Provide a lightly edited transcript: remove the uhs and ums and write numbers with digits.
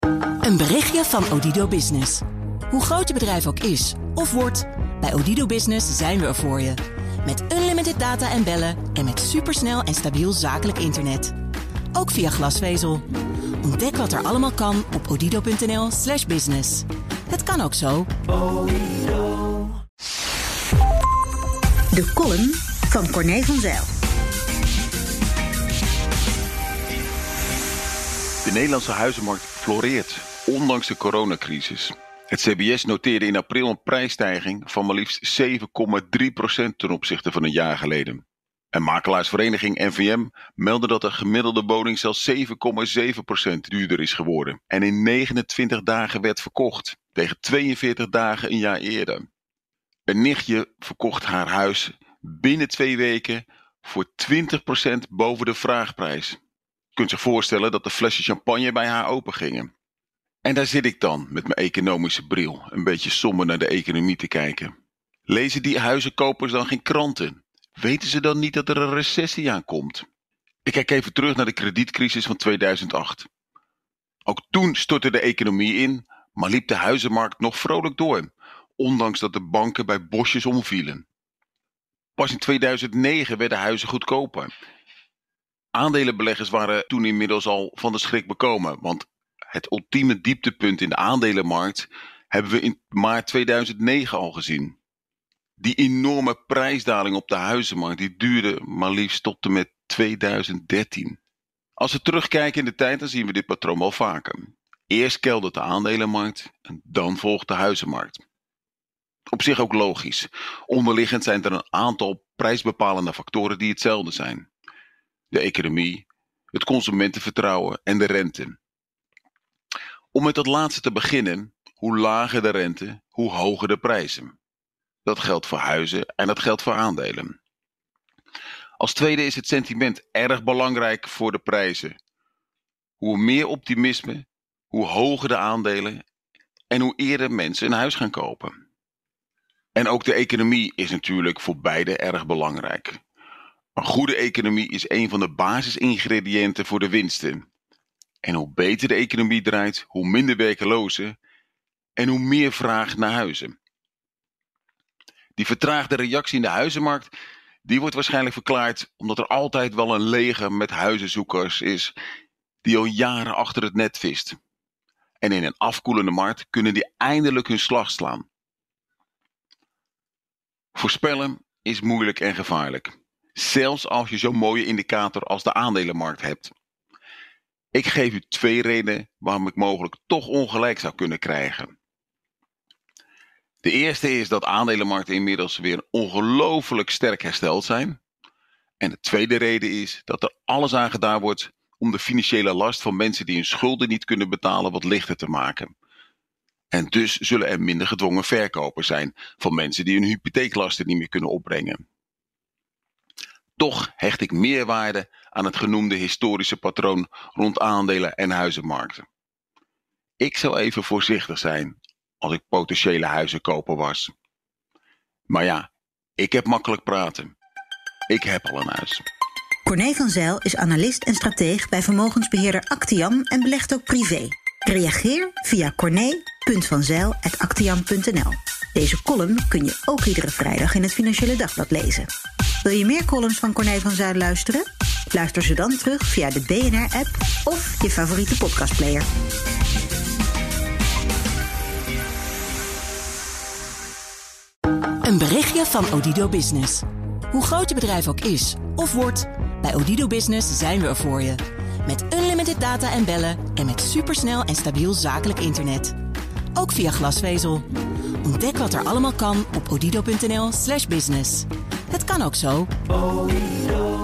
Een berichtje van Odido Business. Hoe groot je bedrijf ook is of wordt, bij Odido Business zijn we er voor je. Met unlimited data en bellen en met supersnel en stabiel zakelijk internet. Ook via glasvezel. Ontdek wat er allemaal kan op odido.nl/business. Het kan ook zo. De column van Corné van Zijl. De Nederlandse huizenmarkt floreert, ondanks de coronacrisis. Het CBS noteerde in april een prijsstijging van maar liefst 7,3% ten opzichte van een jaar geleden. En makelaarsvereniging NVM meldde dat de gemiddelde woning zelfs 7,7% duurder is geworden. En in 29 dagen werd verkocht, tegen 42 dagen een jaar eerder. Een nichtje verkocht haar huis binnen 2 weken voor 20% boven de vraagprijs. Je kunt zich voorstellen dat de flessen champagne bij haar open gingen. En daar zit ik dan met mijn economische bril, een beetje somber naar de economie te kijken. Lezen die huizenkopers dan geen kranten? Weten ze dan niet dat er een recessie aankomt? Ik kijk even terug naar de kredietcrisis van 2008. Ook toen stortte de economie in, maar liep de huizenmarkt nog vrolijk door, ondanks dat de banken bij bosjes omvielen. Pas in 2009 werden huizen goedkoper. Aandelenbeleggers waren toen inmiddels al van de schrik bekomen, want het ultieme dieptepunt in de aandelenmarkt hebben we in maart 2009 al gezien. Die enorme prijsdaling op de huizenmarkt die duurde maar liefst tot en met 2013. Als we terugkijken in de tijd, dan zien we dit patroon wel vaker. Eerst keldert de aandelenmarkt en dan volgt de huizenmarkt. Op zich ook logisch. Onderliggend zijn er een aantal prijsbepalende factoren die hetzelfde zijn. De economie, het consumentenvertrouwen en de rente. Om met dat laatste te beginnen, hoe lager de rente, hoe hoger de prijzen. Dat geldt voor huizen en dat geldt voor aandelen. Als tweede is het sentiment erg belangrijk voor de prijzen. Hoe meer optimisme, hoe hoger de aandelen en hoe eerder mensen een huis gaan kopen. En ook de economie is natuurlijk voor beide erg belangrijk. Een goede economie is een van de basisingrediënten voor de winsten. En hoe beter de economie draait, hoe minder werkelozen en hoe meer vraag naar huizen. Die vertraagde reactie in de huizenmarkt, die wordt waarschijnlijk verklaard omdat er altijd wel een leger met huizenzoekers is die al jaren achter het net vist. En in een afkoelende markt kunnen die eindelijk hun slag slaan. Voorspellen is moeilijk en gevaarlijk. Zelfs als je zo'n mooie indicator als de aandelenmarkt hebt. Ik geef u 2 redenen waarom ik mogelijk toch ongelijk zou kunnen krijgen. De eerste is dat aandelenmarkten inmiddels weer ongelooflijk sterk hersteld zijn. En de tweede reden is dat er alles aan gedaan wordt om de financiële last van mensen die hun schulden niet kunnen betalen wat lichter te maken. En dus zullen er minder gedwongen verkopers zijn van mensen die hun hypotheeklasten niet meer kunnen opbrengen. Toch hecht ik meer waarde aan het genoemde historische patroon rond aandelen en huizenmarkten. Ik zou even voorzichtig zijn als ik potentiële huizenkoper was. Maar ja, ik heb makkelijk praten. Ik heb al een huis. Corné van Zijl is analist en strateeg bij vermogensbeheerder Actiam en belegt ook privé. Reageer via corné.vanzijl@actiam.nl. Deze column kun je ook iedere vrijdag in het Financiële Dagblad lezen. Wil je meer columns van Corné van Zijl luisteren? Luister ze dan terug via de BNR-app of je favoriete podcastplayer. Een berichtje van Odido Business. Hoe groot je bedrijf ook is of wordt, bij Odido Business zijn we er voor je. Met unlimited data en bellen en met supersnel en stabiel zakelijk internet. Ook via glasvezel. Ontdek wat er allemaal kan op odido.nl/business. Het kan ook zo.